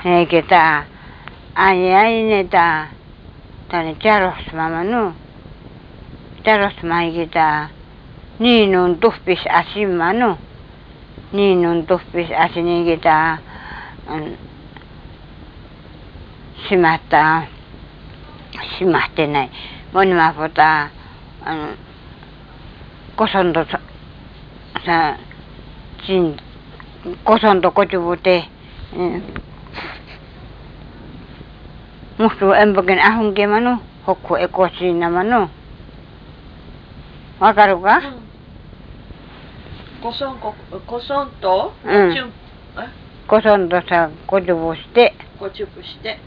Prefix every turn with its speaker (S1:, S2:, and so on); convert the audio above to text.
S1: kita ai neta tani caros mamanu caros mai kita ni nun tuspis asimanu ni nun tuspis asini kita simata simate nai moni mapota kosondo sa cin kosondo kocubute mustu embogen ahunge manu hokku ekosina manu wakaru ka?
S2: Kosonto
S1: kosondo sa kocubu shite